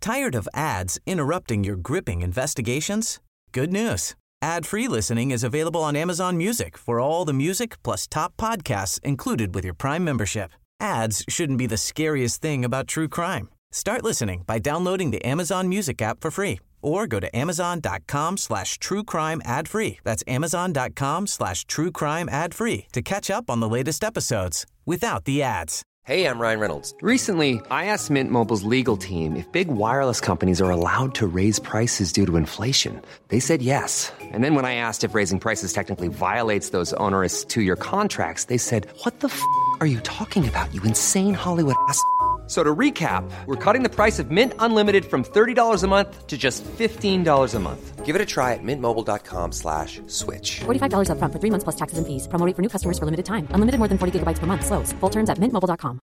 Tired of ads interrupting your gripping investigations? Good news. Ad-free listening is available on Amazon Music for all the music plus top podcasts included with your Prime membership. Ads shouldn't be the scariest thing about true crime. Start listening by downloading the Amazon Music app for free or go to amazon.com/truecrime ad-free. That's amazon.com/truecrime ad-free to catch up on the latest episodes without the ads. Hey, I'm Ryan Reynolds. Recently, I asked Mint Mobile's legal team if big wireless companies are allowed to raise prices due to inflation. They said yes. And then when I asked if raising prices technically violates those onerous two-year contracts, they said, "What the f*** are you talking about, you insane Hollywood ass?" So to recap, we're cutting the price of Mint Unlimited from $30 a month to just $15 a month. Give it a try at mintmobile.com/switch. $45 up front for 3 months plus taxes and fees. Promo rate for new customers for limited time. Unlimited more than 40 gigabytes per month. Slows full terms at mintmobile.com.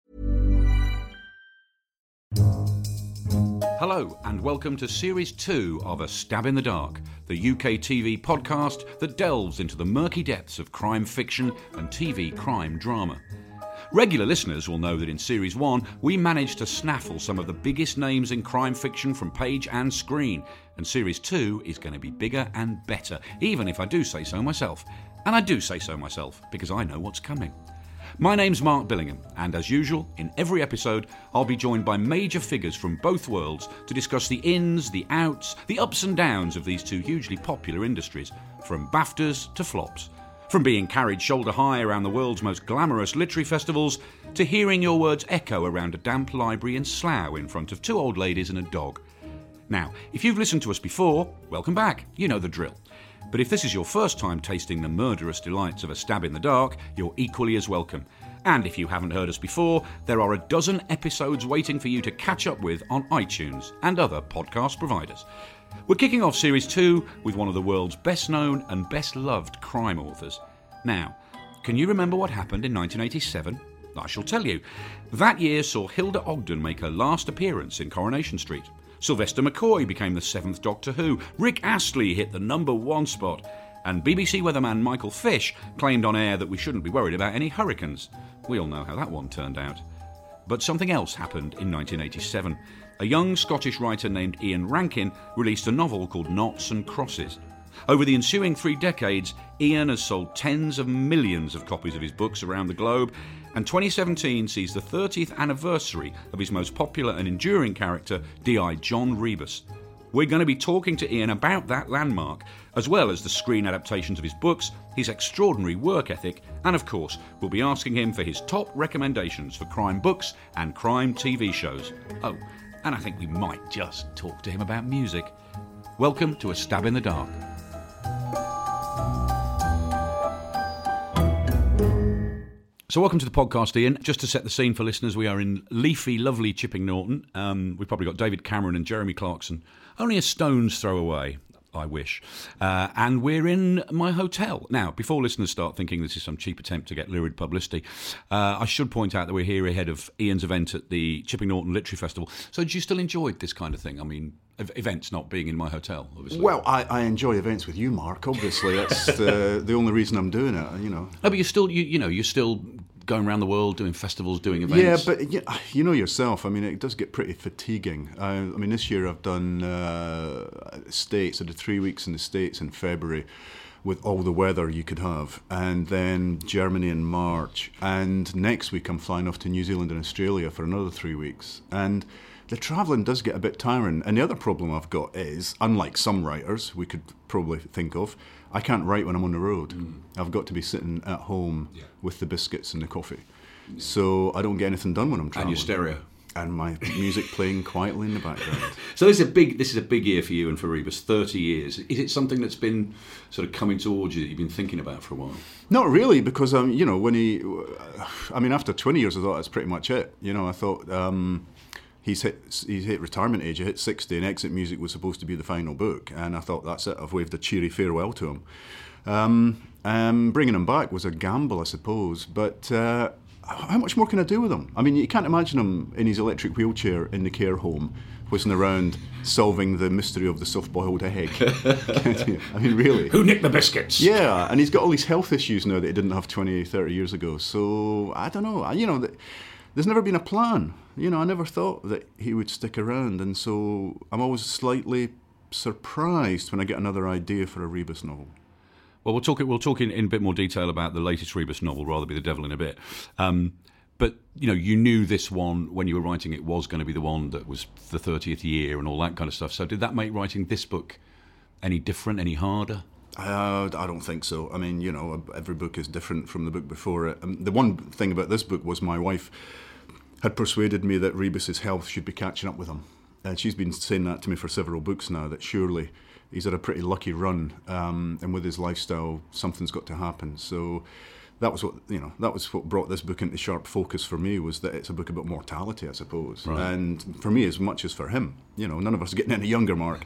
Hello and welcome to Series 2 of A Stab in the Dark, the UK TV podcast that delves into the murky depths of crime fiction and TV crime drama. Regular listeners will know that in Series 1 we managed to snaffle some of the biggest names in crime fiction from page and screen, and Series 2 is going to be bigger and better, even if I do say so myself. And I do say so myself because I know what's coming. My name's Mark Billingham, and as usual, in every episode I'll be joined by major figures from both worlds to discuss the ins, the outs, the ups and downs of these two hugely popular industries, from BAFTAs to flops. From being carried shoulder high around the world's most glamorous literary festivals, to hearing your words echo around a damp library in Slough in front of two old ladies and a dog. Now, if you've listened to us before, welcome back, you know the drill. But if this is your first time tasting the murderous delights of A Stab in the Dark, you're equally as welcome. And if you haven't heard us before, there are a dozen episodes waiting for you to catch up with on iTunes and other podcast providers. We're kicking off Series 2 with one of the world's best-known and best-loved crime authors. Now, can you remember what happened in 1987? I shall tell you. That year saw Hilda Ogden make her last appearance in Coronation Street. Sylvester McCoy became the 7th Doctor Who. Rick Astley hit the #1 spot. And BBC weatherman Michael Fish claimed on air that we shouldn't be worried about any hurricanes. We all know how that one turned out. But something else happened in 1987. A young Scottish writer named Ian Rankin released a novel called Noughts and Crosses. Over the ensuing 3 decades, Ian has sold tens of millions of copies of his books around the globe, and 2017 sees the 30th anniversary of his most popular and enduring character, D.I. John Rebus. We're going to be talking to Ian about that landmark, as well as the screen adaptations of his books, his extraordinary work ethic, and of course, we'll be asking him for his top recommendations for crime books and crime TV shows. Oh, and I think we might just talk to him about music. Welcome to A Stab in the Dark. So welcome to the podcast, Ian. Just to set the scene for listeners, we are in leafy, lovely Chipping Norton. We've probably got David Cameron and Jeremy Clarkson only a stone's throw away, I wish. And we're in my hotel. Now, before listeners start thinking this is some cheap attempt to get lurid publicity, I should point out that we're here ahead of Ian's event at the Chipping Norton Literary Festival. So do you still enjoy this kind of thing? I mean, events not being in my hotel, obviously. Well, I enjoy events with you, Mark, obviously. That's the only reason I'm doing it, you know. No, but you're still, you're still going around the world doing festivals, doing events. Yeah, but you know yourself, I mean, it does get pretty fatiguing. I mean, this year I've done States. I did 3 weeks in the States in February with all the weather you could have, and then Germany in March. And next week I'm flying off to New Zealand and Australia for another 3 weeks. And the travelling does get a bit tiring. And the other problem I've got is, unlike some writers we could probably think of, I can't write when I'm on the road. I've got to be sitting at home with the biscuits and the coffee. So I don't get anything done when I'm travelling. And your stereo. And my music playing quietly in the background. So this is a big year for you and for Rebus, 30 years. Is it something that's been sort of coming towards you that you've been thinking about for a while? Not really, because when after 20 years I thought that's pretty much it. You know, I thought he's hit retirement age. He hit 60, and Exit Music was supposed to be the final book, and I thought that's it. I've waved a cheery farewell to him. Bringing him back was a gamble, I suppose, but how much more can I do with him? I mean, you can't imagine him in his electric wheelchair in the care home, whizzing around solving the mystery of the soft-boiled egg. I mean, really. Who nicked the biscuits? Yeah, and he's got all these health issues now that he didn't have 20, 30 years ago. So, I don't know. there's never been a plan. I never thought that he would stick around, and so I'm always slightly surprised when I get another idea for a Rebus novel. Well, we'll talk in a bit more detail about the latest Rebus novel, Rather Be the Devil, in a bit. But, you knew this one, when you were writing it, was going to be the one that was the 30th year and all that kind of stuff. So did that make writing this book any different, any harder? I don't think so. I mean, every book is different from the book before it. The one thing about this book was my wife had persuaded me that Rebus's health should be catching up with him. And she's been saying that to me for several books now, that surely he's had a pretty lucky run, and with his lifestyle, something's got to happen. So that was what brought this book into sharp focus for me, was that it's a book about mortality, I suppose. Right. And for me as much as for him. None of us are getting any younger, Mark.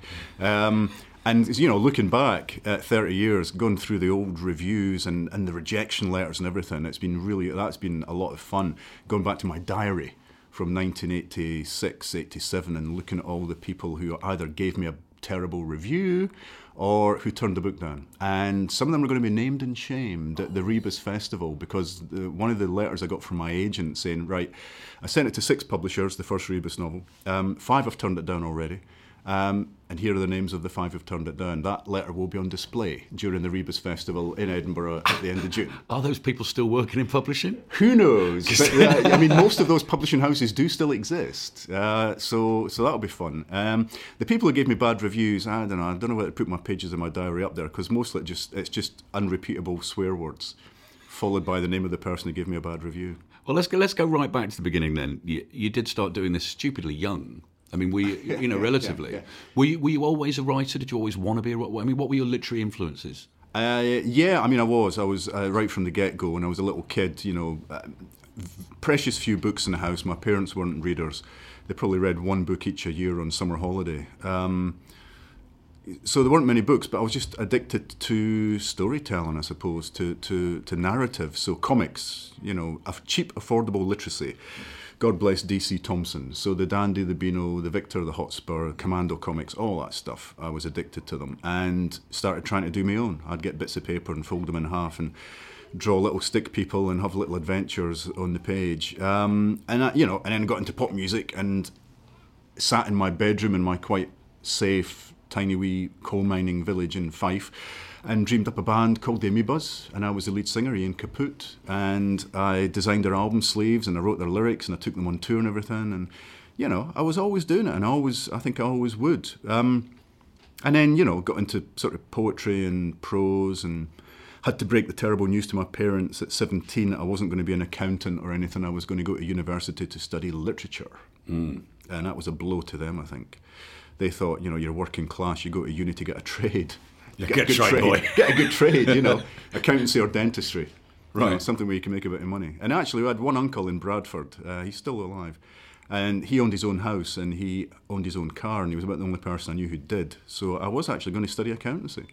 And, looking back at 30 years, going through the old reviews and the rejection letters and everything, that's been a lot of fun. Going back to my diary from 1986, 87, and looking at all the people who either gave me a terrible review or who turned the book down. And some of them are going to be named and shamed at the Rebus Festival, because one of the letters I got from my agent saying, right, I sent it to 6 publishers, the first Rebus novel. 5 have turned it down already. And here are the names of the 5 who've turned it down. That letter will be on display during the Rebus Festival in Edinburgh at the end of June. Are those people still working in publishing? Who knows? But, most of those publishing houses do still exist. So that'll be fun. The people who gave me bad reviews, I don't know whether to put my pages in my diary up there, because mostly it's just unrepeatable swear words, followed by the name of the person who gave me a bad review. Well, let's go right back to the beginning then. You did start doing this stupidly young. I mean, relatively. Yeah. Were you always a writer? Did you always want to be a writer? I mean, what were your literary influences? I was right from the get-go. When I was a little kid, precious few books in the house. My parents weren't readers. They probably read 1 book each a year on summer holiday. So there weren't many books, but I was just addicted to storytelling, I suppose, to narrative. So comics, a cheap, affordable literacy. God bless D.C. Thompson. So the Dandy, the Beano, the Victor, the Hotspur, Commando comics, all that stuff, I was addicted to them and started trying to do my own. I'd get bits of paper and fold them in half and draw little stick people and have little adventures on the page. And then got into pop music and sat in my bedroom in my quite safe, tiny wee coal mining village in Fife, and dreamed up a band called the Amoebas, and I was the lead singer, Ian Caput, and I designed their album sleeves and I wrote their lyrics and I took them on tour and everything, and I was always doing it, and I think I always would. And then got into sort of poetry and prose, and had to break the terrible news to my parents at 17 that I wasn't going to be an accountant or anything. I was going to go to university to study literature, and that was a blow to them, I think. They thought, you're working class, you go to uni to get a trade. Get a good trade, boy. Get a good trade, accountancy or dentistry. Right. Something where you can make a bit of money. And actually, we had one uncle in Bradford, he's still alive, and he owned his own house and he owned his own car, and he was about the only person I knew who did. So I was actually going to study accountancy.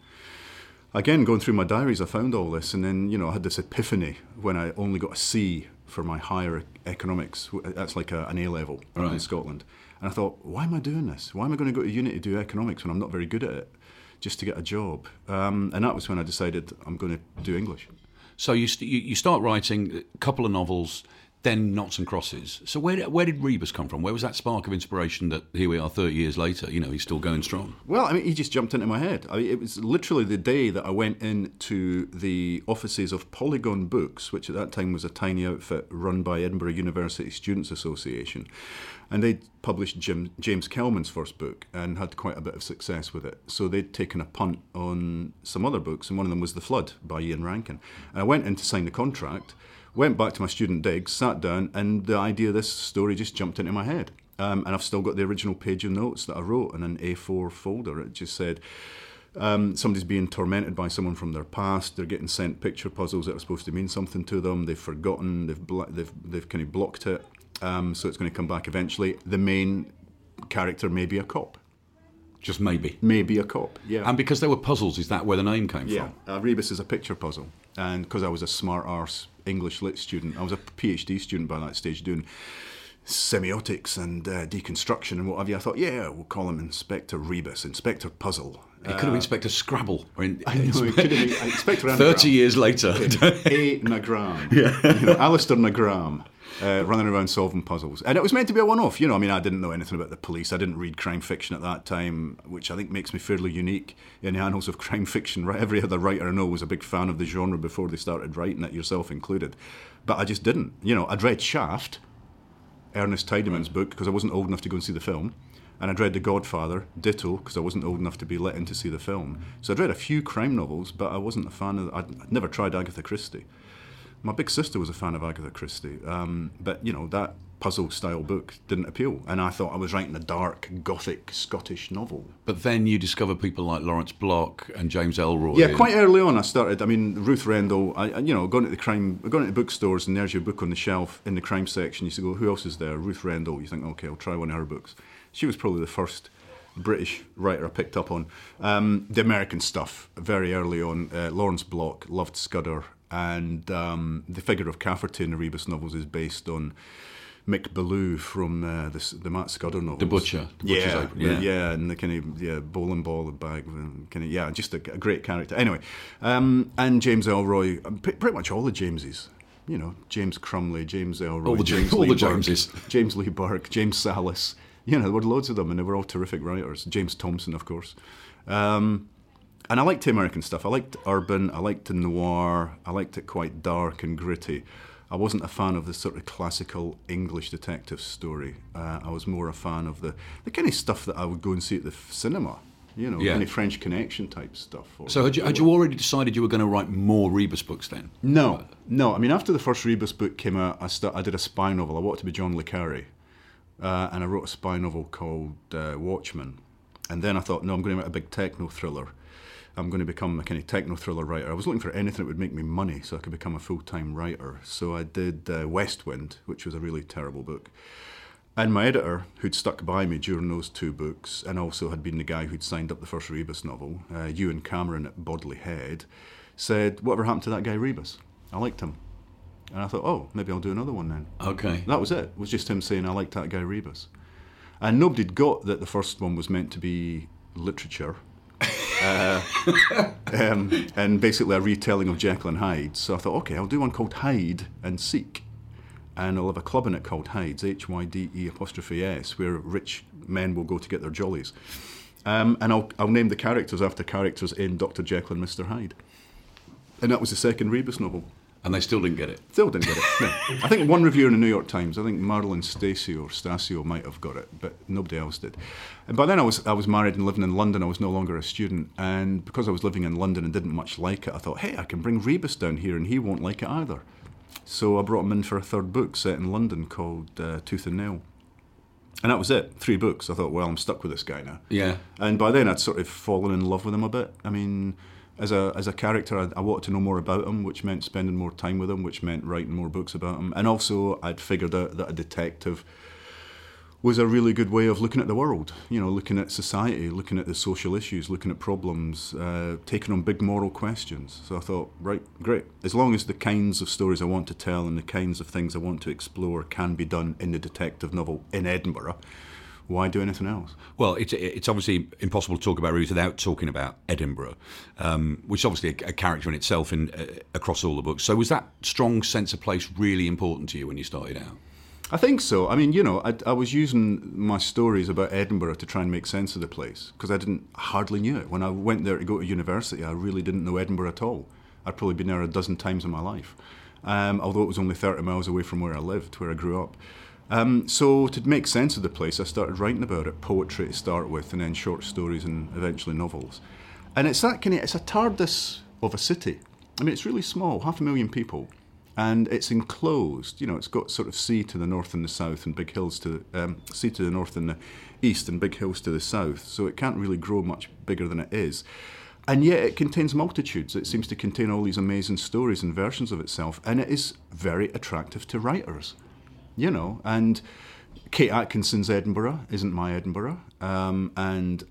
Again, going through my diaries, I found all this, and then, I had this epiphany when I only got a C for my higher economics. That's like an A-level in Scotland. And I thought, why am I doing this? Why am I going to go to uni to do economics when I'm not very good at it, just to get a job? And that was when I decided I'm going to do English. So you start writing a couple of novels, then Noughts and Crosses. So where did Rebus come from? Where was that spark of inspiration that here we are 30 years later, he's still going strong? Well, he just jumped into my head. It was literally the day that I went into the offices of Polygon Books, which at that time was a tiny outfit run by Edinburgh University Students' Association. And they'd published James Kelman's first book and had quite a bit of success with it. So they'd taken a punt on some other books, and one of them was The Flood by Ian Rankin. And I went in to sign the contract, went back to my student digs, sat down, and the idea of this story just jumped into my head. And I've still got the original page of notes that I wrote in an A4 folder. It just said, somebody's being tormented by someone from their past. They're getting sent picture puzzles that are supposed to mean something to them. They've forgotten. They've kind of blocked it. So it's going to come back eventually. The main character may be a cop. Just maybe. Maybe a cop, yeah. And because they were puzzles, is that where the name came from? Yeah, Rebus is a picture puzzle. And because I was a smart arse English lit student, I was a PhD student by that stage doing semiotics and deconstruction and what have you. I thought, yeah, we'll call him Inspector Rebus, Inspector Puzzle. It could have been Inspector Scrabble. I know, it could have been Inspector Anagram. 30 years later. A. Nagram. Alistair Nagram. Running around solving puzzles. And it was meant to be a one-off. I mean, I didn't know anything about the police. I didn't read crime fiction at that time, which I think makes me fairly unique in the annals of crime fiction. Every other writer I know was a big fan of the genre before they started writing it, yourself included. But I just didn't. I'd read Shaft, Ernest Tidyman's book, because I wasn't old enough to go and see the film. And I'd read The Godfather, ditto, because I wasn't old enough to be let in to see the film. So I'd read a few crime novels, but I wasn't a fan of... I'd never tried Agatha Christie. My big sister was a fan of Agatha Christie, but, that puzzle-style book didn't appeal. And I thought I was writing a dark, gothic, Scottish novel. But then you discover people like Lawrence Block and James Ellroy. Yeah, quite early on I started. I mean, Ruth Rendell, going to the bookstores, and there's your book on the shelf in the crime section. You used to go, who else is there? Ruth Rendell. You think, okay, I'll try one of her books. She was probably the first British writer I picked up on. The American stuff, very early on. Lawrence Block, loved Scudder. And the figure of Cafferty in the Rebus novels is based on Mick Ballou from the Matt Scudder novels. The Butcher. Yeah, and the kind of bowling ball, the bag, just a great character. Anyway, and James Ellroy, pretty much all the Jameses. James Crumley, James Ellroy, all the Jameses, James Lee Burke, James Sallis. There were loads of them, and they were all terrific writers. James Thompson, of course. And I liked the American stuff. I liked urban, I liked the noir, I liked it quite dark and gritty. I wasn't a fan of the sort of classical English detective story. I was more a fan of the kind of stuff that I would go and see at the cinema, kind of French Connection type stuff. So had you already decided you were going to write more Rebus books then? No. I mean, after the first Rebus book came out, I did a spy novel. I wanted to be John le Carré. And I wrote a spy novel called Watchmen. And then I thought, no, I'm going to write a big techno thriller. I'm going to become a kind of techno-thriller writer. I was looking for anything that would make me money so I could become a full-time writer. So I did West Wind, which was a really terrible book. And my editor, who'd stuck by me during those two books, and also had been the guy who'd signed up the first Rebus novel, Ewan Cameron at Bodley Head, said, whatever happened to that guy Rebus? I liked him. And I thought, oh, maybe I'll do another one then. Okay. That was it. It was just him saying, I liked that guy Rebus. And nobody'd got that the first one was meant to be literature. And basically a retelling of Jekyll and Hyde. So I thought, okay, I'll do one called Hyde and Seek. And I'll have a club in it called Hyde's, HYDE', where rich men will go to get their jollies. And I'll name the characters after characters in Dr. Jekyll and Mr. Hyde. And that was the second Rebus novel. And they still didn't get it? Still didn't get it, no. I think one reviewer in the New York Times, I think Marilyn Stasio might have got it, but nobody else did. And by then I was married and living in London. I was no longer a student. And because I was living in London and didn't much like it, I thought, hey, I can bring Rebus down here and he won't like it either. So I brought him in for a third book set in London called Tooth and Nail. And that was it, 3 books. I thought, well, I'm stuck with this guy now. Yeah. And by then I'd sort of fallen in love with him a bit. I mean, as a character, I wanted to know more about him, which meant spending more time with him, which meant writing more books about him. And also I'd figured out that a detective was a really good way of looking at the world, looking at society, looking at the social issues, looking at problems, taking on big moral questions. So I thought, right, great. As long as the kinds of stories I want to tell and the kinds of things I want to explore can be done in the detective novel in Edinburgh, why do anything else? Well, it's obviously impossible to talk about Rebus without talking about Edinburgh, which is obviously a character in itself across all the books. So was that strong sense of place really important to you when you started out? I think so. I mean, I was using my stories about Edinburgh to try and make sense of the place, because I hardly knew it. When I went there to go to university, I really didn't know Edinburgh at all. I'd probably been there a dozen times in my life, although it was only 30 miles away from where I lived, where I grew up. So to make sense of the place, I started writing about it, poetry to start with, and then short stories and eventually novels. And it's that it's a TARDIS of a city. I mean, it's really small, 500,000 people. And it's enclosed, it's got sort of sea to the north and the south and big hills to sea to the north and the east and big hills to the south. So it can't really grow much bigger than it is. And yet it contains multitudes. It seems to contain all these amazing stories and versions of itself. And it is very attractive to writers, And Kate Atkinson's Edinburgh isn't my Edinburgh. And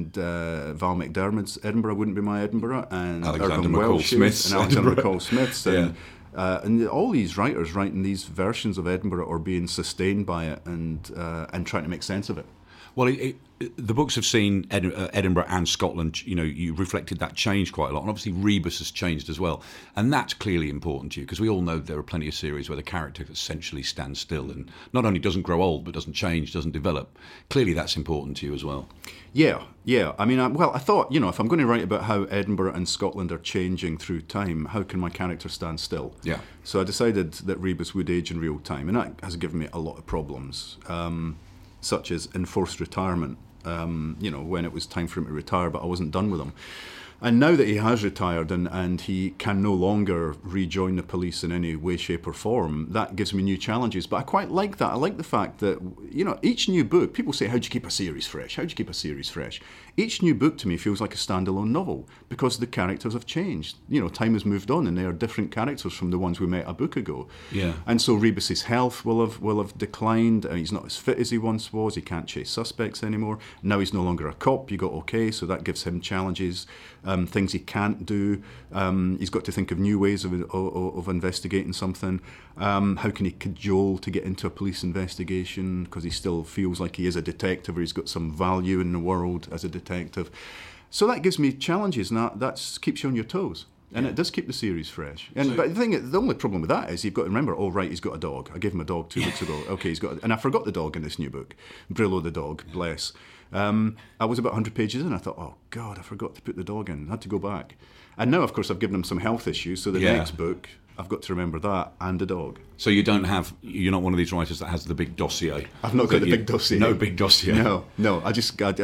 Val McDermid's Edinburgh wouldn't be my Edinburgh. And Alexander Irvine McCall Welsh's Smith's and Alexander Edinburgh. McCall Smith's. And all these writers writing these versions of Edinburgh are being sustained by it and trying to make sense of it. Well, the books have seen Edinburgh and Scotland. You know, you reflected that change quite a lot, and obviously Rebus has changed as well, and that's clearly important to you because we all know there are plenty of series where the character essentially stands still and not only doesn't grow old but doesn't change, doesn't develop. Clearly, that's important to you as well. Yeah. I mean, I thought, if I'm going to write about how Edinburgh and Scotland are changing through time, how can my character stand still? Yeah. So I decided that Rebus would age in real time, and that has given me a lot of problems. Such as enforced retirement, when it was time for him to retire, but I wasn't done with him. And now that he has retired and he can no longer rejoin the police in any way, shape or form, that gives me new challenges. But I quite like that. I like the fact that, each new book, people say, how do you keep a series fresh? How do you keep a series fresh? Each new book to me feels like a standalone novel because the characters have changed. Time has moved on and they are different characters from the ones we met a book ago. Yeah. And so Rebus's health will have declined. He's not as fit as he once was. He can't chase suspects anymore. Now he's no longer a cop. You got okay, so that gives him challenges. Things he can't do. He's got to think of new ways of investigating something. How can he cajole to get into a police investigation because he still feels like he is a detective or he's got some value in the world as a detective. So that gives me challenges, and that keeps you on your toes. And it does keep the series fresh. But the only problem with that is you've got to remember, he's got a dog. I gave him a dog 2 weeks ago. Okay, and I forgot the dog in this new book. Brillo the dog, bless. I was about 100 pages in. I thought, oh, God, I forgot to put the dog in. I had to go back. And now, of course, I've given him some health issues. So the next book, I've got to remember that and the dog. So you're not one of these writers that has the big dossier. I've not got the big dossier. No big dossier. No. I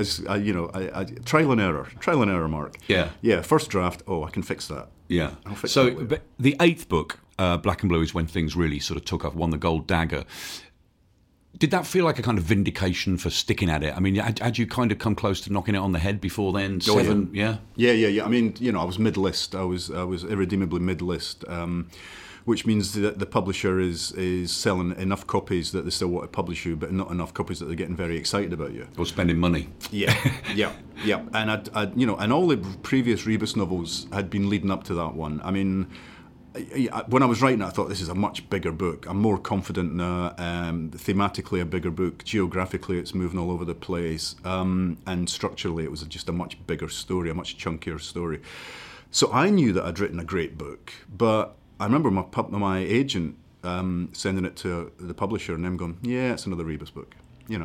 trial and error, Mark. Yeah. First draft. I can fix that. Yeah. So but the 8th book, Black and Blue, is when things really sort of took off. Won the Gold Dagger. Did that feel like a kind of vindication for sticking at it? I mean, had you kind of come close to knocking it on the head before then? 7, yeah? Yeah. I mean, I was mid-list. I was irredeemably mid-list, which means that the publisher is selling enough copies that they still want to publish you, but not enough copies that they're getting very excited about you. Or spending money. Yeah. And and all the previous Rebus novels had been leading up to that one. I mean, when I was writing it, I thought this is a much bigger book. I'm more confident now. Thematically, a bigger book. Geographically, it's moving all over the place. And structurally, it was just a much bigger story, a much chunkier story. So I knew that I'd written a great book. But I remember my agent sending it to the publisher and them going, yeah, it's another Rebus book,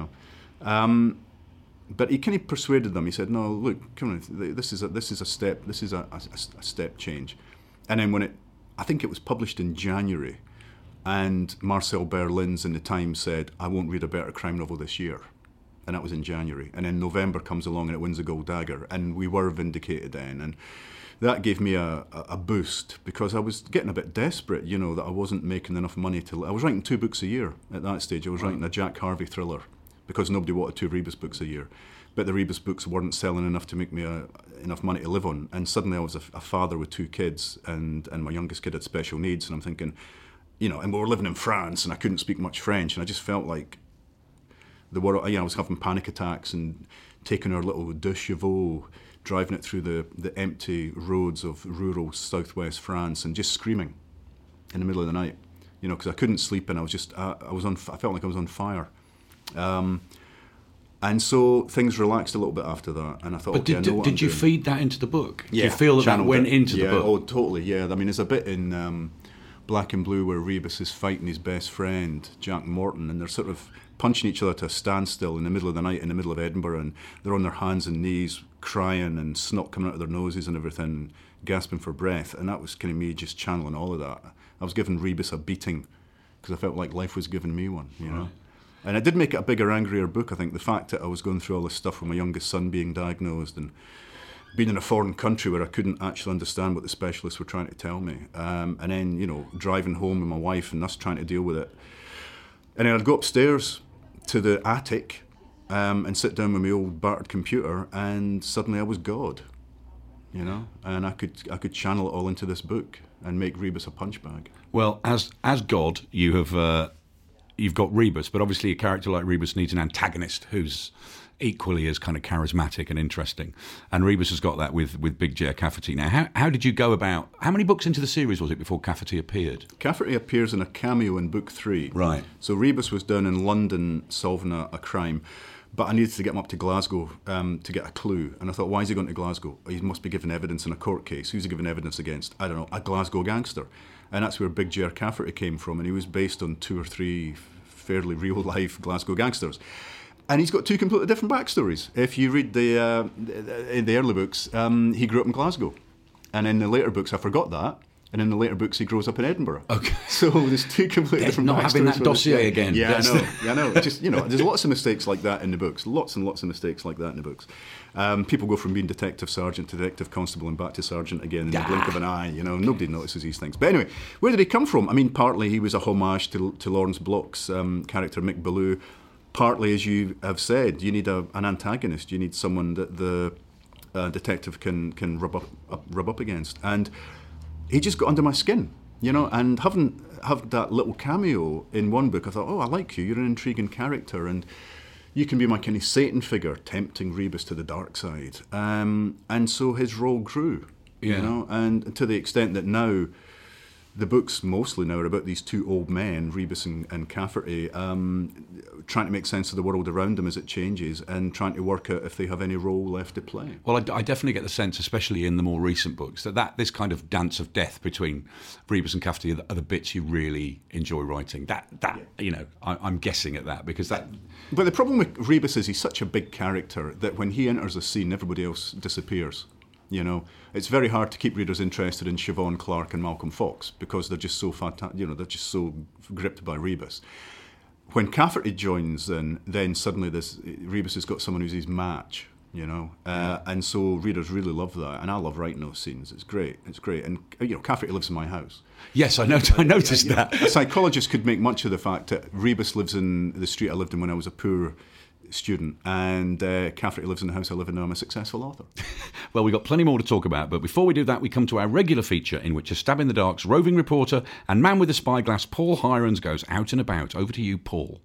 But he kind of persuaded them. He said, no, look, come on, this is a step change. And then I think it was published in January, and Marcel Berlins in the Times said, I won't read a better crime novel this year. And that was in January. And then November comes along and it wins a Gold Dagger, and we were vindicated then. And that gave me a boost because I was getting a bit desperate, that I wasn't making enough money I was writing 2 books a year at that stage. I was writing a Jack Harvey thriller because nobody wanted 2 Rebus books a year. But the Rebus books weren't selling enough to make me enough money to live on. And suddenly I was a father with 2 kids, and my youngest kid had special needs. And I'm thinking, and we were living in France, and I couldn't speak much French. And I just felt like the world, I was having panic attacks and taking our little deux chevaux, driving it through the empty roads of rural southwest France and just screaming in the middle of the night, because I couldn't sleep, and I was just, I felt like I was on fire. And so things relaxed a little bit after that, and I thought, but did you feed that into the book? Yeah, do you feel that went into the book? Oh, totally, yeah. I mean, there's a bit in Black and Blue where Rebus is fighting his best friend, Jack Morton, and they're sort of punching each other to a standstill in the middle of the night in the middle of Edinburgh, and they're on their hands and knees crying and snot coming out of their noses and everything, gasping for breath. And that was kind of me just channeling all of that. I was giving Rebus a beating because I felt like life was giving me one, Right. And it did make it a bigger, angrier book, I think. The fact that I was going through all this stuff with my youngest son being diagnosed and being in a foreign country where I couldn't actually understand what the specialists were trying to tell me. And then, driving home with my wife and us trying to deal with it. And then I'd go upstairs to the attic and sit down with my old battered computer, and suddenly I was God, and I could channel it all into this book and make Rebus a punch bag. Well, as God, you have... You've got Rebus, but obviously a character like Rebus needs an antagonist who's equally as kind of charismatic and interesting. And Rebus has got that with Big Ger Cafferty. Now, how did you go about... How many books into the series was it before Cafferty appeared? Cafferty appears in a cameo in book 3. Right. So Rebus was down in London solving a crime, but I needed to get him up to Glasgow to get a clue. And I thought, why is he going to Glasgow? He must be giving evidence in a court case. Who's he giving evidence against? I don't know, a Glasgow gangster. And that's where Big Ger Cafferty came from, and he was based on 2 or 3 fairly real-life Glasgow gangsters. And he's got 2 completely different backstories. If you read in the early books, he grew up in Glasgow. And in the later books, I forgot that. And in the later books, he grows up in Edinburgh. Okay. So there's 2 completely different backstories. Not having that dossier again. Yeah, I know. Just, there's lots of mistakes like that in the books. Lots and lots of mistakes like that in the books. People go from being detective sergeant to detective constable and back to sergeant again in the blink of an eye. Nobody notices these things. But anyway, where did he come from? I mean, partly he was a homage to Lawrence Block's character Mick Ballou. Partly, as you have said, you need an antagonist. You need someone that the detective can rub up against. And he just got under my skin, and having that little cameo in one book, I thought, I like you. You're an intriguing character, and you can be my kind of Satan figure, tempting Rebus to the dark side. And so his role grew, and to the extent that now the books mostly now are about these 2 old men, Rebus and Cafferty, trying to make sense of the world around them as it changes and trying to work out if they have any role left to play. Well, I definitely get the sense, especially in the more recent books, that this kind of dance of death between Rebus and Cafferty are the bits you really enjoy writing. I'm guessing at that because that... But the problem with Rebus is he's such a big character that when he enters a scene, everybody else disappears. It's very hard to keep readers interested in Siobhan Clarke and Malcolm Fox because they're just so they're just so gripped by Rebus. When Cafferty joins, then suddenly Rebus has got someone who's his match, and so readers really love that, and I love writing those scenes. It's great, and Cafferty lives in my house. Yes, I noticed that. A psychologist could make much of the fact that Rebus lives in the street I lived in when I was a poor student, and Cafferty lives in the house I live in now. I'm a successful author. Well, we've got plenty more to talk about, but before we do that, we come to our regular feature in which a Stab in the Dark's roving reporter and man with a spyglass, Paul Hirons, goes out and about. Over to you, Paul.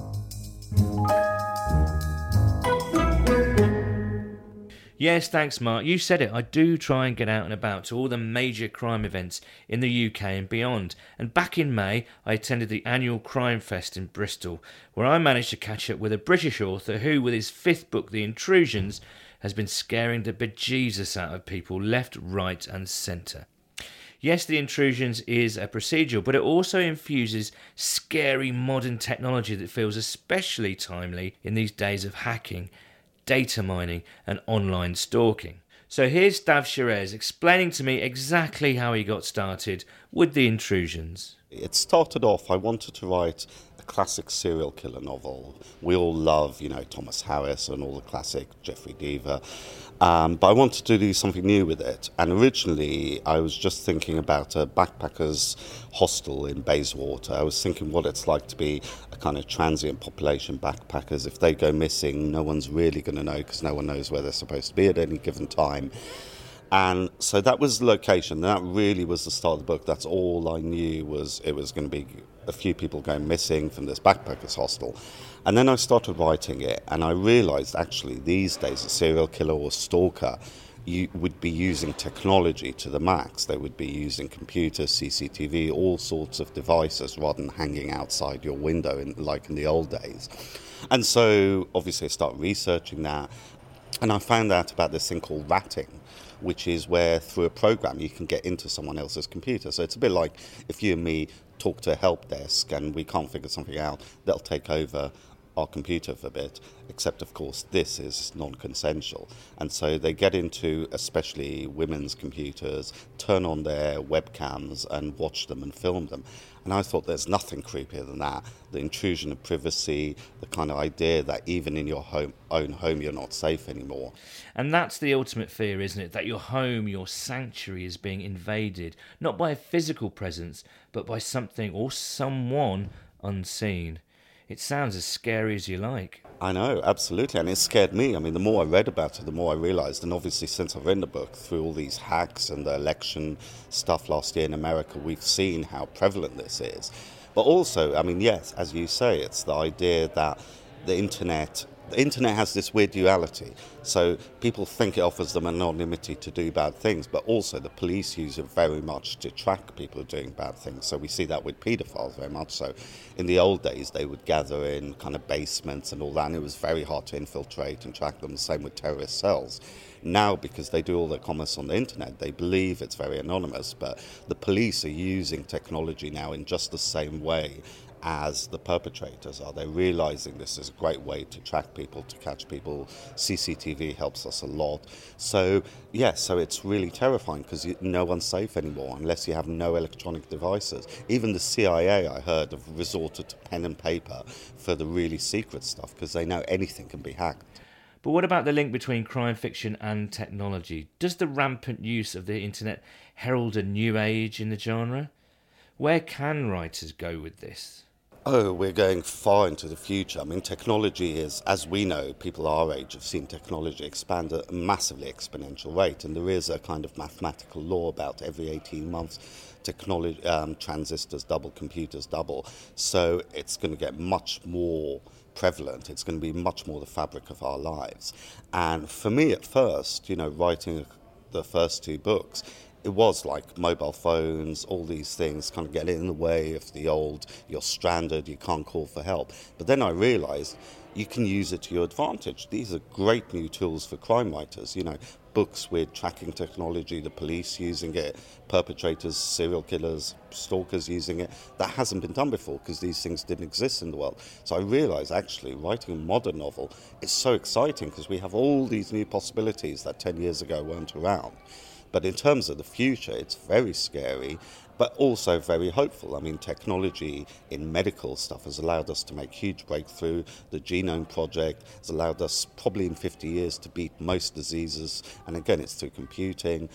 Yes, thanks, Mark. You said it. I do try and get out and about to all the major crime events in the UK and beyond. And back in May, I attended the annual Crime Fest in Bristol, where I managed to catch up with a British author who, with his 5th book, The Intrusions, has been scaring the bejesus out of people left, right and centre. Yes, The Intrusions is a procedural, but it also infuses scary modern technology that feels especially timely in these days of hacking, data mining and online stalking. So here's Dav Shirez explaining to me exactly how he got started with The Intrusions. It started off, I wanted to write a classic serial killer novel. We all love, Thomas Harris and all the classic Jeffrey Deaver. But I wanted to do something new with it. And originally, I was just thinking about a backpackers hostel in Bayswater. I was thinking what it's like to be a kind of transient population backpackers. If they go missing, no one's really going to know because no one knows where they're supposed to be at any given time. And so that was the location. That really was the start of the book. That's all I knew was it was going to be a few people going missing from this backpackers hostel. And then I started writing it, and I realised actually these days a serial killer or stalker you would be using technology to the max. They would be using computers, CCTV, all sorts of devices rather than hanging outside your window like in the old days. And so obviously I started researching that, and I found out about this thing called ratting, which is where through a program you can get into someone else's computer. So it's a bit like if you and me talk to a help desk and we can't figure something out, they'll take over our computer for a bit, except of course this is non-consensual. And so they get into especially women's computers, turn on their webcams and watch them and film them. And I thought there's nothing creepier than that. The intrusion of privacy, the kind of idea that even in your own home you're not safe anymore. And that's the ultimate fear, isn't it? That your home, your sanctuary is being invaded, not by a physical presence, but by something or someone unseen. It sounds as scary as you like. I know, absolutely, and it scared me. I mean, the more I read about it, the more I realised, and obviously since I've written the book, through all these hacks and the election stuff last year in America, we've seen how prevalent this is. But also, I mean, yes, as you say, it's the idea that the internet the internet has this weird duality. So people think it offers them anonymity to do bad things, but also the police use it very much to track people who are doing bad things. So we see that with paedophiles very much. So in the old days, they would gather in kind of basements and all that, and it was very hard to infiltrate and track them. The same with terrorist cells. Now, because they do all their commerce on the internet, they believe it's very anonymous, but the police are using technology now in just the same way as the perpetrators are. They're realizing this is a great way to track people, to catch people. CCTV helps us a lot. So, so it's really terrifying because no one's safe anymore unless you have no electronic devices. Even the CIA, I heard, have resorted to pen and paper for the really secret stuff because they know anything can be hacked. But what about the link between crime fiction and technology? Does the rampant use of the internet herald a new age in the genre? Where can writers go with this? Oh, we're going far into the future. I mean, technology is, as we know, people our age have seen technology expand at a massively exponential rate, and there is a kind of mathematical law about every 18 months, technology, transistors double, computers double. So it's going to get much more prevalent. It's going to be much more the fabric of our lives. And for me at first, writing the first 2 books, it was like mobile phones, all these things kind of get in the way of the old, you're stranded, you can't call for help. But then I realised you can use it to your advantage. These are great new tools for crime writers, books with tracking technology, the police using it, perpetrators, serial killers, stalkers using it. That hasn't been done before because these things didn't exist in the world. So I realised actually writing a modern novel is so exciting because we have all these new possibilities that 10 years ago weren't around. But in terms of the future, it's very scary, but also very hopeful. I mean, technology in medical stuff has allowed us to make huge breakthrough. The Genome Project has allowed us probably in 50 years to beat most diseases. And again, it's through computing.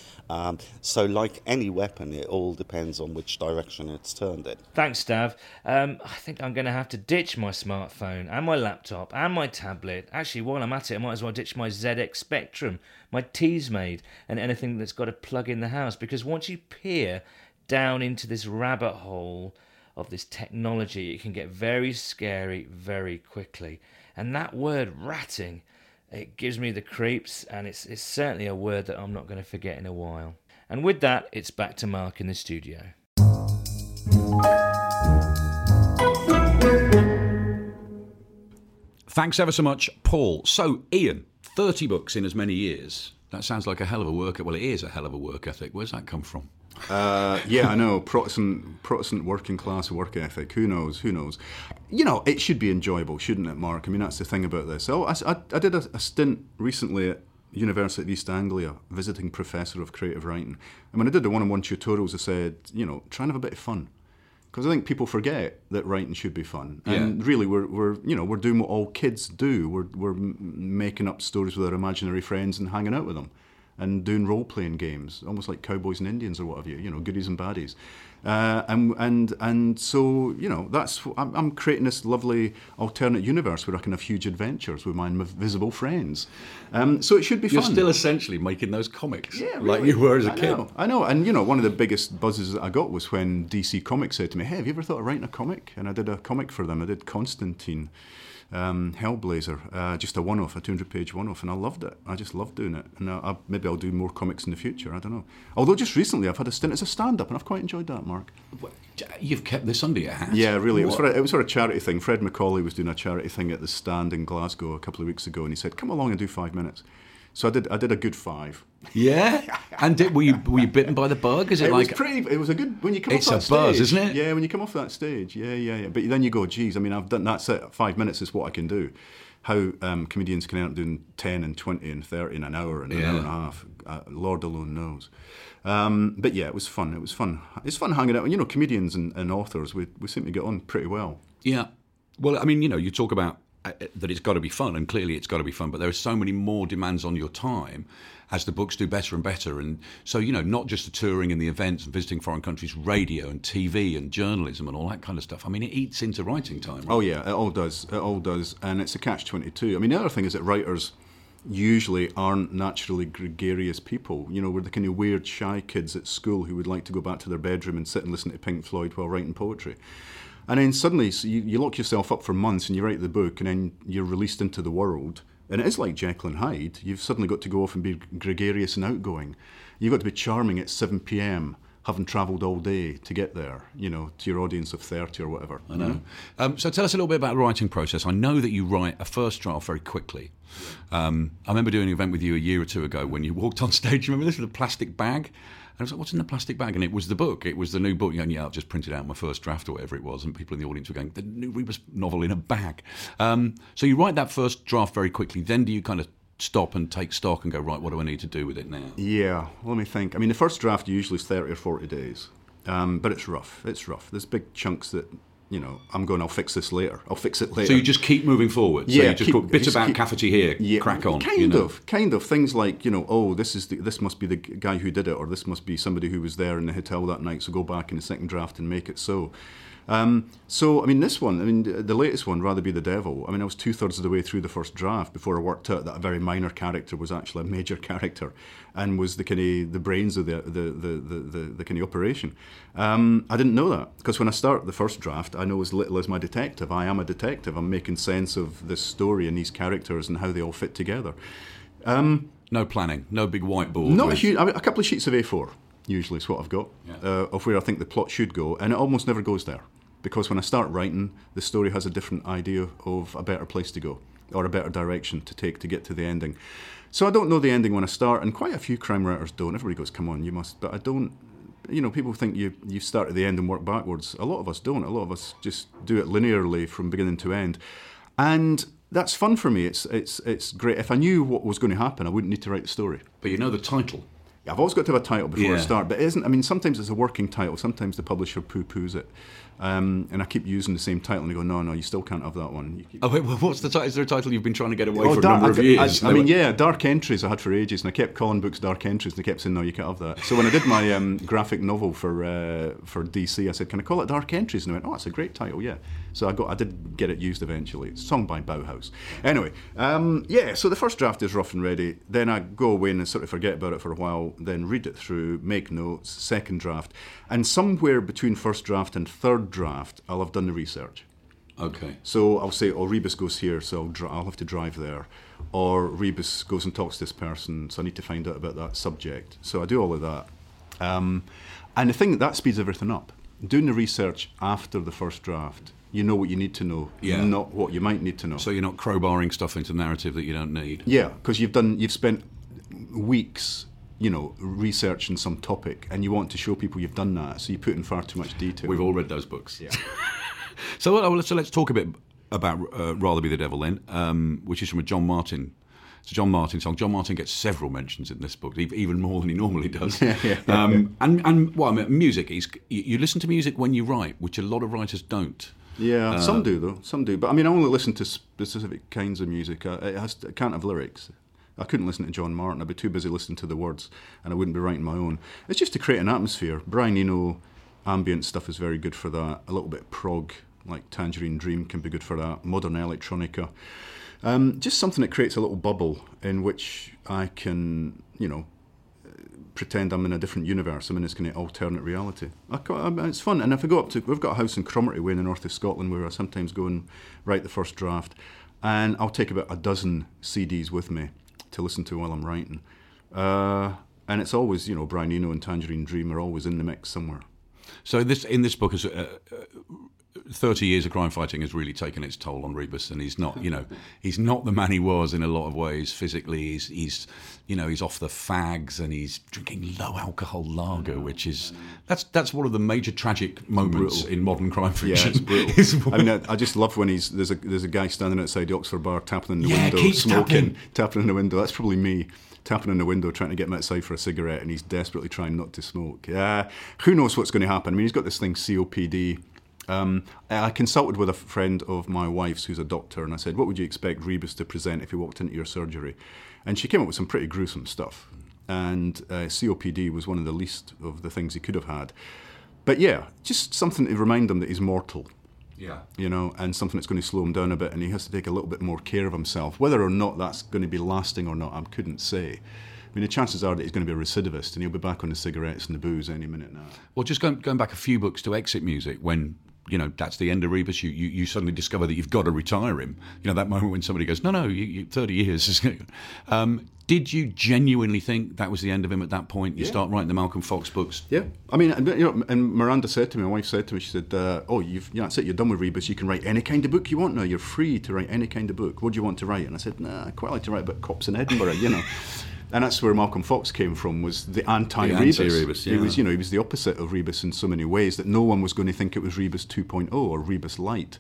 So like any weapon, it all depends on which direction it's turned in. Thanks, Dav. I think I'm going to have to ditch my smartphone and my laptop and my tablet. Actually, while I'm at it, I might as well ditch my ZX Spectrum, my Teasmade, and anything that's got a plug in the house. Because once you peer down into this rabbit hole of this technology, it can get very scary very quickly. And that word ratting, it gives me the creeps, and it's certainly a word that I'm not going to forget in a while. And with that, it's back to Mark in the studio. Thanks ever so much, Paul. So, Ian, 30 books in as many years. That sounds like a hell of a work. Well, it is a hell of a work ethic. Where's that come from? I know, Protestant working class work ethic. Who knows? It should be enjoyable, shouldn't it, Mark? I mean, that's the thing about this. I did a stint recently at University of East Anglia, visiting professor of creative writing. And when I did the one-on-one tutorials, I said, try and have a bit of fun. Because I think people forget that writing should be fun, and really we're doing what all kids do. We're making up stories with our imaginary friends and hanging out with them, and doing role-playing games, almost like Cowboys and Indians or what have you, goodies and baddies. And so, that's I'm creating this lovely alternate universe where I can have huge adventures with my invisible friends. So it should be fun. You're still essentially making those comics, really. Like you were as a kid. I know. And, one of the biggest buzzes that I got was when DC Comics said to me, hey, have you ever thought of writing a comic? And I did a comic for them. I did Constantine. Hellblazer, just a one-off, a 200-page one-off, and I loved it. I just loved doing it, and maybe I'll do more comics in the future. I don't know. Although just recently I've had a stint as a stand-up, and I've quite enjoyed that, Mark. You've kept this under your hat. Yeah, really. It was for a charity thing. Fred Macaulay was doing a charity thing at the Stand in Glasgow a couple of weeks ago, and he said, "Come along and do 5 minutes." So I did a good 5. Yeah, and were you bitten by the bug? Is it like it was a good when you come off that stage. It's a buzz, isn't it? Yeah, when you come off that stage. Yeah. But then you go, geez, I mean, I've done that's it. 5 minutes is what I can do. How comedians can end up doing 10 and 20 and 30 in an hour and an hour and a half, Lord alone knows. But yeah, it was fun. It's fun hanging out. Comedians and authors, we seem to get on pretty well. Yeah. Well, I mean, you talk about that it's got to be fun, and clearly it's got to be fun, but there are so many more demands on your time as the books do better and better. And so, not just the touring and the events and visiting foreign countries, radio and TV and journalism and all that kind of stuff. I mean, it eats into writing time, right? Oh, yeah, it all does. And it's a catch-22. I mean, the other thing is that writers usually aren't naturally gregarious people. We're the kind of weird, shy kids at school who would like to go back to their bedroom and sit and listen to Pink Floyd while writing poetry. And then suddenly you lock yourself up for months and you write the book and then you're released into the world. And it is like Jekyll and Hyde. You've suddenly got to go off and be gregarious and outgoing. You've got to be charming at 7 p.m, having travelled all day to get there, to your audience of 30 or whatever. I know. So tell us a little bit about the writing process. I know that you write a first draft very quickly. I remember doing an event with you a year or two ago when you walked on stage. Remember this with a plastic bag? And I was like, what's in the plastic bag? And it was the book. It was the new book. And I've just printed out my first draft or whatever it was. And people in the audience were going, the new Rebus novel in a bag. So you write that first draft very quickly. Then do you kind of stop and take stock and go, right, what do I need to do with it now? Yeah, let me think. I mean, the first draft usually is 30 or 40 days. But it's rough. There's big chunks that, I'll fix this later. I'll fix it later. So you just keep moving forward? Yeah. So you just put bits about Cafferty here, crack on? Kind of. Things like, this must be the guy who did it, or this must be somebody who was there in the hotel that night, so go back in the second draft and make it so. This one, the latest one, Rather Be the Devil, I was 2/3 of the way through the first draft before I worked out that a very minor character was actually a major character and was the brains of the kind of operation. I didn't know that, because when I start the first draft, I know as little as my detective. I am a detective. I'm making sense of this story and these characters and how they all fit together. No planning, no big whiteboard. Not a huge, a couple of sheets of A4 usually is what I've got, of where I think the plot should go, and it almost never goes there. Because when I start writing, the story has a different idea of a better place to go or a better direction to take to get to the ending. So I don't know the ending when I start, and quite a few crime writers don't. Everybody goes, come on, you must. But I don't. People think you start at the end and work backwards. A lot of us don't. A lot of us just do it linearly from beginning to end. And that's fun for me. It's great. If I knew what was going to happen, I wouldn't need to write the story. But you know the title. I've always got to have a title before I start, but it isn't. Sometimes it's a working title. Sometimes the publisher poo-poos it. And I keep using the same title, and they go, no, you still can't have that one. What's the title? Is there a title you've been trying to get away for a number of years? Dark Entries I had for ages, and I kept calling books Dark Entries, and they kept saying, no, you can't have that. So when I did my graphic novel for DC, I said, can I call it Dark Entries? And they went, oh, that's a great title, yeah. So I did get it used eventually. It's a song by Bauhaus. Anyway, so the first draft is rough and ready. Then I go away and sort of forget about it for a while, then read it through, make notes, second draft. And somewhere between first draft and third draft, I'll have done the research. Okay. So I'll say, Rebus goes here, so I'll have to drive there. Or Rebus goes and talks to this person, so I need to find out about that subject. So I do all of that. And the thing that speeds everything up. Doing the research after the first draft, you know what you need to know, not what you might need to know. So you're not crowbarring stuff into narrative that you don't need. Yeah, because you've spent weeks researching some topic, and you want to show people you've done that, so you put in far too much detail. We've all read those books. Yeah. So let's talk a bit about Rather Be the Devil then, which is from a John Martin. It's a John Martin song. John Martin gets several mentions in this book, even more than he normally does. Music. You listen to music when you write, which a lot of writers don't. Yeah, some do though. Some do, but I only listen to specific kinds of music. It can't have lyrics. I couldn't listen to John Martin. I'd be too busy listening to the words, and I wouldn't be writing my own. It's just to create an atmosphere. Brian Eno, ambient stuff is very good for that. A little bit of prog, like Tangerine Dream, can be good for that. Modern electronica. Just something that creates a little bubble in which I can, pretend I'm in a different universe. I'm in this kind of alternate reality. It's fun. And if I go up to, we've got a house in Cromarty Way in the north of Scotland where I sometimes go and write the first draft, and I'll take about a dozen CDs with me to listen to while I'm writing. And it's always, Brian Eno and Tangerine Dream are always in the mix somewhere. So in this book, 30 years of crime fighting has really taken its toll on Rebus, and he's not, he's not the man he was in a lot of ways physically. He's off the fags, and he's drinking low alcohol lager, which is that's one of the major tragic moments in modern crime fiction. Yeah, it's brutal. I just love when there's a guy standing outside the Oxford bar tapping in the window, smoking, tapping in the window. That's probably me. Tapping on the window, trying to get him outside for a cigarette, and he's desperately trying not to smoke. Who knows what's going to happen? He's got this thing, COPD. I consulted with a friend of my wife's who's a doctor, and I said, what would you expect Rebus to present if he walked into your surgery? And she came up with some pretty gruesome stuff. And COPD was one of the least of the things he could have had. But just something to remind him that he's mortal. Yeah. And something that's going to slow him down a bit, and he has to take a little bit more care of himself. Whether or not that's going to be lasting or not, I couldn't say. The chances are that he's going to be a recidivist, and he'll be back on the cigarettes and the booze any minute now. Well, just going back a few books to Exit Music, when that's the end of Rebus. You suddenly discover that you've got to retire him. That moment when somebody goes, no, you 30 years. Did you genuinely think that was the end of him at that point? You start writing the Malcolm Fox books? Yeah. I mean, and Miranda said to me, my wife said to me, she said, that's it, you're done with Rebus. You can write any kind of book you want now. You're free to write any kind of book. What do you want to write? And I said, I quite like to write about cops in Edinburgh, And that's where Malcolm Fox came from, was the anti-Rebus. Yeah. He was the opposite of Rebus in so many ways that no one was going to think it was Rebus 2.0 or Rebus Light.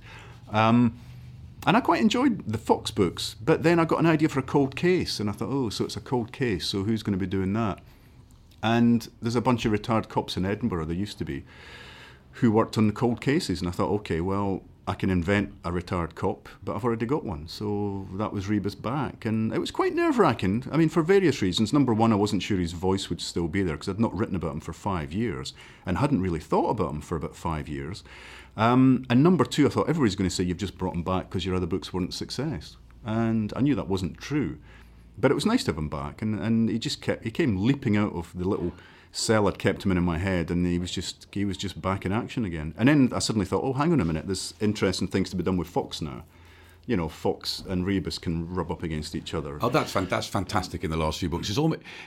And I quite enjoyed the Fox books, but then I got an idea for a cold case, and I thought, so it's a cold case, so who's going to be doing that? And there's a bunch of retired cops in Edinburgh, there used to be, who worked on the cold cases, and I thought, okay, well, I can invent a retired cop, but I've already got one. So that was Rebus back, and it was quite nerve-wracking. I mean, for various reasons. Number one, I wasn't sure his voice would still be there, because I'd not written about him for 5 years, and hadn't really thought about him for about 5 years. And number two, I thought everybody's going to say you've just brought him back because your other books weren't a success. And I knew that wasn't true. But it was nice to have him back, and he came leaping out of the little cell I'd kept him in my head, and he was just back in action again. And then I suddenly thought, hang on a minute, there's interesting things to be done with Fox now. Fox and Rebus can rub up against each other. Oh, that's fantastic in the last few books.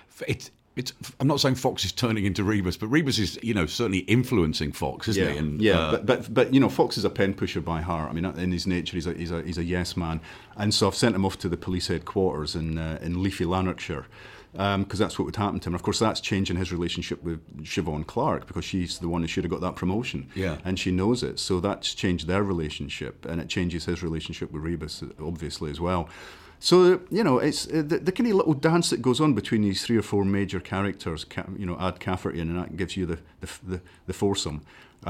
I'm not saying Fox is turning into Rebus, but Rebus is, certainly influencing Fox, isn't he? And, but Fox is a pen pusher by heart. I mean, in his nature, he's a yes man, and so I've sent him off to the police headquarters in Leafy Lanarkshire, because that's what would happen to him. And of course, that's changing his relationship with Siobhan Clarke, because she's the one who should have got that promotion, and she knows it. So that's changed their relationship, and it changes his relationship with Rebus, obviously, as well. So, it's the kind of little dance that goes on between these 3 or 4 major characters, add Cafferty in, and that gives you the foursome.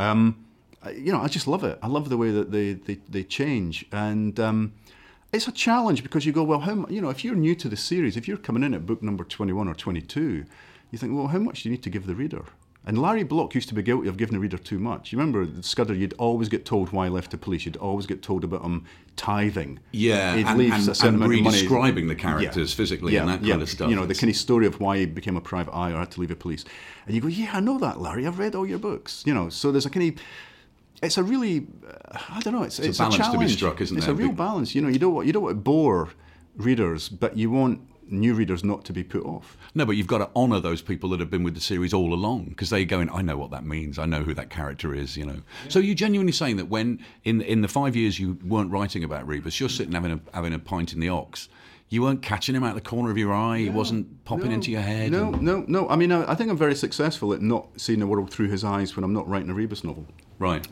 I just love it. I love the way that they change. And it's a challenge because you go, well, if you're new to the series, if you're coming in at book number 21 or 22, you think, well, how much do you need to give the reader? And Larry Block used to be guilty of giving the reader too much. You remember Scudder, you'd always get told why he left the police. You'd always get told about him tithing. Yeah, and re-describing the characters physically and that kind of stuff. The kind of story of why he became a private eye or had to leave the police. And you go, I know that, Larry. I've read all your books. So there's a kind of... It's a really... I don't know. It's a balance challenge to be struck, isn't it's there? It's a real balance. You don't want to bore readers, but you want new readers not to be put off. No, but you've got to honour those people that have been with the series all along, because they go in, I know what that means, I know who that character is, Yeah. So you're genuinely saying that when, in the 5 years you weren't writing about Rebus, you're sitting having a pint in the Ox, you weren't catching him out of the corner of your eye, he wasn't popping into your head? No. I mean, I think I'm very successful at not seeing the world through his eyes when I'm not writing a Rebus novel. Right.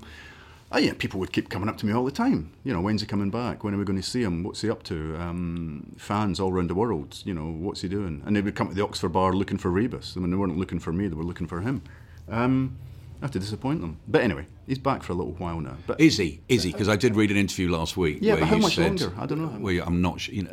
People would keep coming up to me all the time. When's he coming back? When are we going to see him? What's he up to? Fans all around the world, what's he doing? And they would come to the Oxford Bar looking for Rebus. I mean, they weren't looking for me, they were looking for him. I have to disappoint them. But anyway, he's back for a little while now. But Is he? Because I did read an interview last week. Yeah, where but how you much said, longer? I don't know. Well, I'm not sure.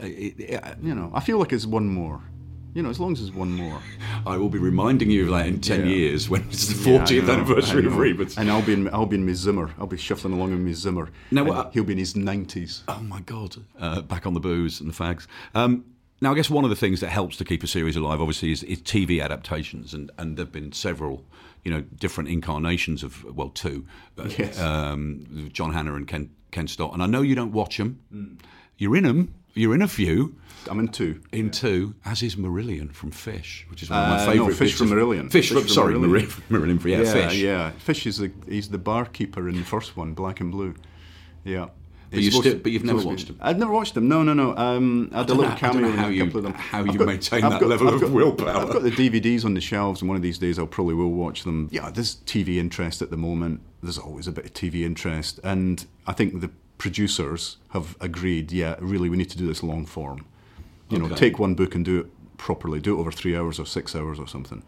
I feel like it's one more. As long as there's one more. I will be reminding you of that in 10 years when it's the 40th anniversary of Rebus. And I'll be in my Zimmer. I'll be shuffling along in my Zimmer. Now, he'll be in his 90s. Oh my God! Back on the booze and the fags. Now, I guess one of the things that helps to keep a series alive, obviously, is TV adaptations, and there've been several, different incarnations of, well, 2. Yes. John Hannah and Ken Stott. And I know you don't watch them. You're in them. You're in a few. I'm in 2. In 2, as is Marillion from Fish, which is one of my favourite. Fish from Marillion. Fish from Marillion. Fish. Yeah. Fish he's the barkeeper in the first one, Black and Blue. Yeah. But you've never watched them? I've never watched them. No. I had a little cameo in a couple of them. How you maintain that level of willpower? I've got the DVDs on the shelves, and one of these days I probably will watch them. Yeah, there's TV interest at the moment. There's always a bit of TV interest, and I think the producers have agreed, really, we need to do this long form. Take one book and do it properly. Do it over 3 hours or 6 hours or something.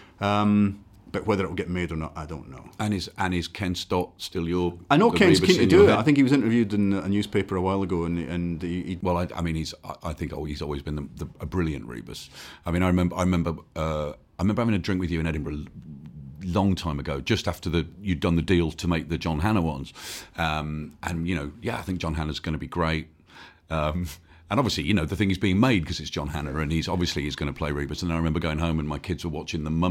But whether it'll get made or not, I don't know. And is Ken Stott still your? I know Ken's keen to do it. I think he was interviewed in a newspaper a while ago, and he well, I mean, he's always been a brilliant Rebus. I mean, I remember having a drink with you in Edinburgh long time ago, just after you'd done the deal to make the John Hannah ones, and I think John Hannah's going to be great. And obviously, the thing is being made because it's John Hannah, and he's going to play Rebus. And I remember going home and my kids were watching The Mummy,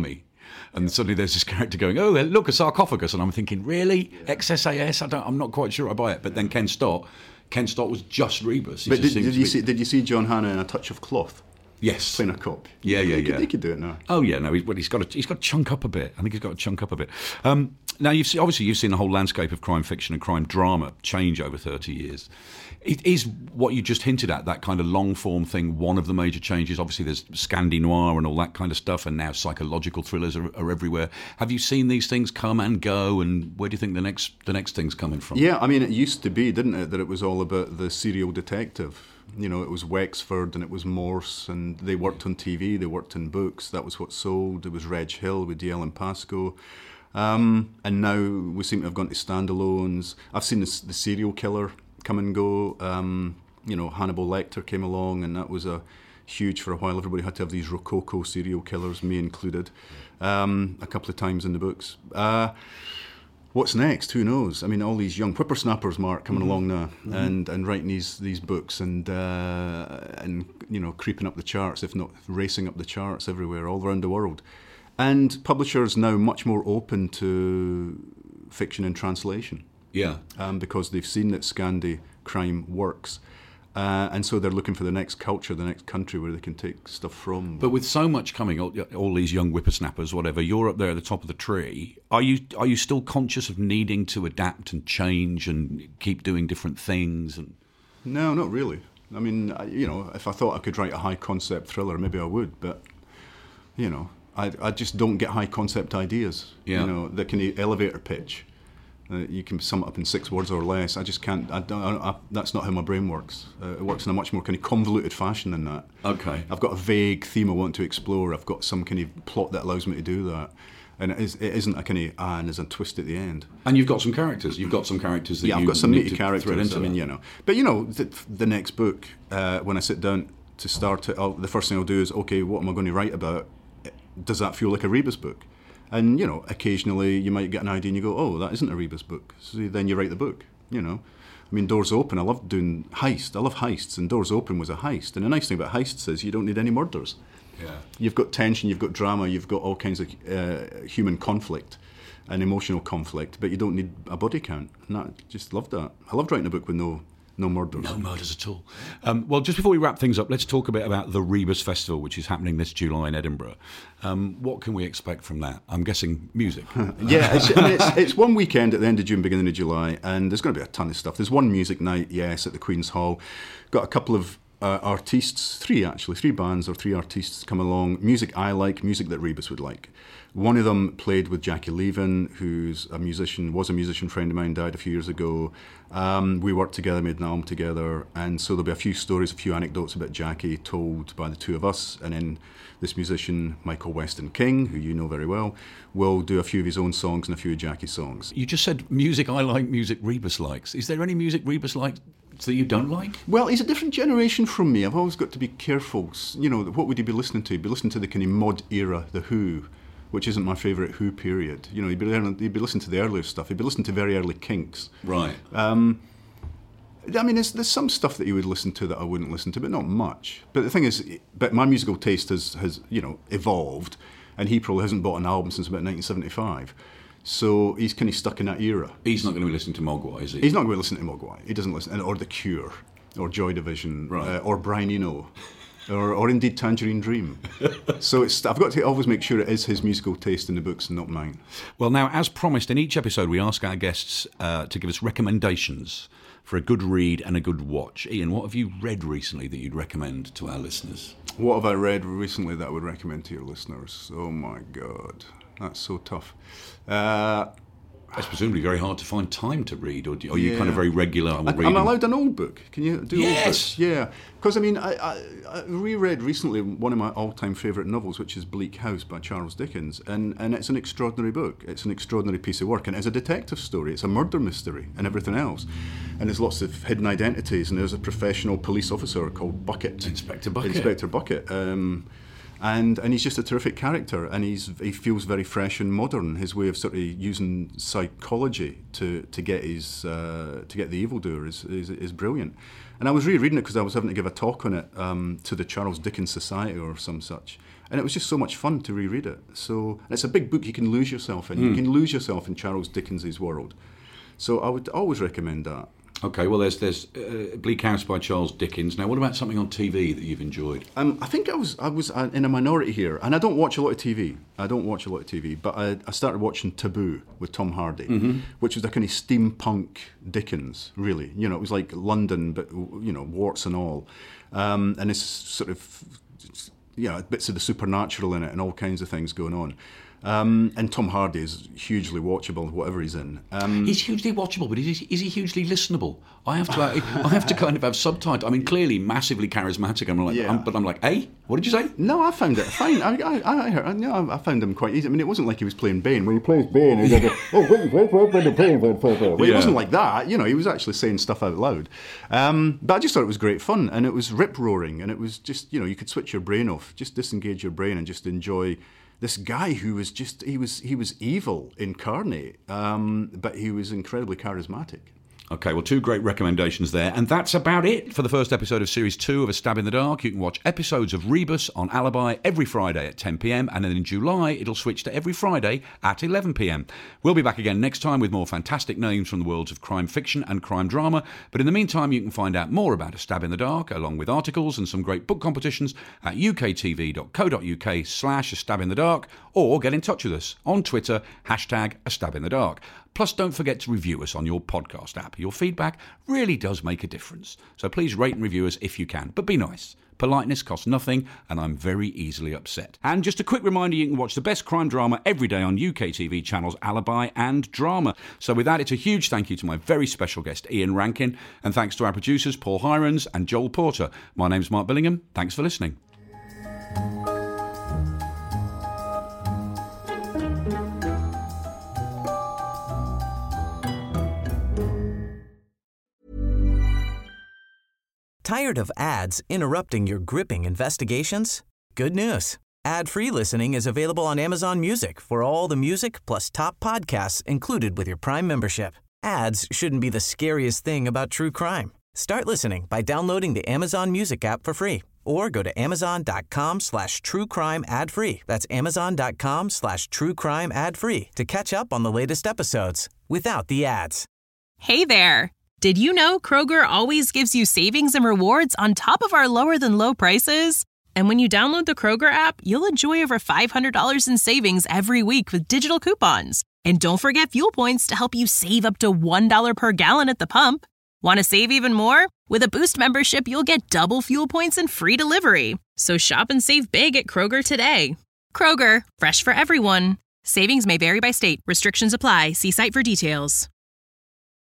and suddenly there's this character going, "Oh, look, a sarcophagus," and I'm thinking, really, XSAS? I'm not quite sure I buy it. But then Ken Stott was just Rebus. But did you see John Hannah in A Touch of Cloth? Yes, playing a cop. Yeah. He could do it now. Oh yeah, no, he's got to chunk up a bit. I think he's got to chunk up a bit. Now you've seen the whole landscape of crime fiction and crime drama change over 30 years. It is what you just hinted at, that kind of long form thing. One of the major changes, obviously, there's Scandi noir and all that kind of stuff, and now psychological thrillers are everywhere. Have you seen these things come and go, and where do you think the next thing's coming from? Yeah, I mean, it used to be, didn't it, that it was all about the serial detective. You know, it was Wexford and it was Morse, and they worked on TV, they worked in books. That was what sold. It was Reg Hill with D.L. and Pascoe. And now we seem to have gone to standalones. I've seen the serial killer come and go. Hannibal Lecter came along, and that was huge for a while. Everybody had to have these Rococo serial killers, me included, a couple of times in the books. What's next? Who knows? I mean, all these young whippersnappers, Mark, coming along now and writing these books and creeping up the charts, if not racing up the charts everywhere, all around the world. And publishers now much more open to fiction and translation. Yeah. Because they've seen that Scandi crime works. And so they're looking for the next culture, the next country where they can take stuff from. But with so much coming, all these young whippersnappers, whatever, you're up there at the top of the tree. Are you still conscious of needing to adapt and change and keep doing different things? And no, not really. I mean, if I thought I could write a high concept thriller, maybe I would. But I just don't get high concept ideas. Yeah. The kind of elevator pitch. You can sum it up in 6 words or less. I just can't. That's not how my brain works. It works in a much more kind of convoluted fashion than that. Okay. I've got a vague theme I want to explore. I've got some kind of plot that allows me to do that. And it isn't a kind of and there's a twist at the end. And you've got some characters. You've got some characters that I've got some meaty characters. I mean, But the next book, when I sit down to start it, the first thing I'll do is, okay, what am I going to write about? Does that feel like a Rebus book? And, occasionally you might get an idea and you go, oh, that isn't a Rebus book. So then you write the book, I mean, Doors Open, I love doing heist. I love heists, and Doors Open was a heist. And the nice thing about heists is you don't need any murders. Yeah. You've got tension, you've got drama, you've got all kinds of human conflict and emotional conflict, but you don't need a body count. And I just loved that. I loved writing a book with no murders. No murders at all. Well, just before we wrap things up, let's talk a bit about the Rebus Festival, which is happening this July in Edinburgh. What can we expect from that? I'm guessing music. Yeah, it's one weekend at the end of June, beginning of July, and there's going to be a ton of stuff. There's one music night, yes, at the Queen's Hall. Got a couple of artists, 3 bands or 3 artists come along. Music I like, music that Rebus would like. One of them played with Jackie Leavin, who's was a musician friend of mine, died a few years ago. We worked together, made an album together, and so there'll be a few stories, a few anecdotes about Jackie told by the two of us, and then this musician, Michael Weston King, who you know very well, will do a few of his own songs and a few of Jackie's songs. You just said music I like, music Rebus likes. Is there any music Rebus likes that you don't like? Well, he's a different generation from me. I've always got to be careful. What would he be listening to? He'd be listening to the kind of mod era, The Who, which isn't my favourite Who period. He'd be listening to the earlier stuff. He'd be listening to very early Kinks. Right. I mean, there's some stuff that he would listen to that I wouldn't listen to, but not much. But the thing is, my musical taste has evolved, and he probably hasn't bought an album since about 1975. So he's kind of stuck in that era. He's not going to be listening to Mogwai, is he? He's not going to listen to Mogwai. He doesn't listen, or The Cure, or Joy Division, right. Or Brian Eno. Or indeed Tangerine Dream. So I've got to always make sure it is his musical taste in the books and not mine. Well, now, as promised, in each episode we ask our guests to give us recommendations for a good read and a good watch. Ian, what have you read recently that you'd recommend to our listeners? What have I read recently that I would recommend to your listeners? Oh my God, that's so tough. It's presumably very hard to find time to read, or are you kind of very regular? I'm allowed an old book. Can you do old books? Yeah. Because, I mean, I reread recently one of my all-time favourite novels, which is Bleak House by Charles Dickens, and it's an extraordinary book. It's an extraordinary piece of work, and it's a detective story. It's a murder mystery and everything else. And there's lots of hidden identities, and there's a professional police officer called Bucket. Inspector Bucket. Inspector Bucket. And he's just a terrific character, and he feels very fresh and modern. His way of sort of using psychology to get the evildoer is brilliant. And I was rereading it because I was having to give a talk on it to the Charles Dickens Society or some such, and it was just so much fun to reread it. So and it's a big book you can lose yourself in. You can lose yourself in Charles Dickens's world. So I would always recommend that. Okay, well, there's Bleak House by Charles Dickens. Now, what about something on TV that you've enjoyed? I think I was in a minority here, and I don't watch a lot of TV. But I started watching Taboo with Tom Hardy, which was a kind of steampunk Dickens, really. You know, it was like London, but, you know, warts and all. And it's sort of, bits of the supernatural in it and all kinds of things going on. And Tom Hardy is hugely watchable, whatever he's in. He's hugely watchable, but is he hugely listenable? I have to kind of have subtitles. I mean, clearly massively charismatic. I'm like, hey, what did you say? No, I found it fine. I found him quite easy. I mean, it wasn't like he was playing Bane. When he plays Bane, he's like, well, it wasn't like that. You know, he was actually saying stuff out loud. But I just thought it was great fun, and it was rip-roaring, and it was just, you know, you could switch your brain off, just disengage your brain and just enjoy this guy who was just, he was evil incarnate, but he was incredibly charismatic. Okay, well, 2 great recommendations there. And that's about it for the first episode of Series 2 of A Stab in the Dark. You can watch episodes of Rebus on Alibi every Friday at 10 p.m. And then in July, it'll switch to every Friday at 11 p.m. We'll be back again next time with more fantastic names from the worlds of crime fiction and crime drama. But in the meantime, you can find out more about A Stab in the Dark, along with articles and some great book competitions at uktv.co.uk/A Stab in the Dark, or get in touch with us on Twitter, #A Stab in the Dark. Plus, don't forget to review us on your podcast app. Your feedback really does make a difference. So please rate and review us if you can, but be nice. Politeness costs nothing, and I'm very easily upset. And just a quick reminder, you can watch the best crime drama every day on UK TV channels Alibi and Drama. So with that, it's a huge thank you to my very special guest, Ian Rankin, and thanks to our producers, Paul Hirons and Joel Porter. My name's Mark Billingham. Thanks for listening. Tired of ads interrupting your gripping investigations? Good news. Ad-free listening is available on Amazon Music for all the music plus top podcasts included with your Prime membership. Ads shouldn't be the scariest thing about true crime. Start listening by downloading the Amazon Music app for free or go to amazon.com/truecrime ad-free. That's amazon.com/truecrime ad-free to catch up on the latest episodes without the ads. Hey there. Did you know Kroger always gives you savings and rewards on top of our lower-than-low prices? And when you download the Kroger app, you'll enjoy over $500 in savings every week with digital coupons. And don't forget fuel points to help you save up to $1 per gallon at the pump. Want to save even more? With a Boost membership, you'll get double fuel points and free delivery. So shop and save big at Kroger today. Kroger, fresh for everyone. Savings may vary by state. Restrictions apply. See site for details.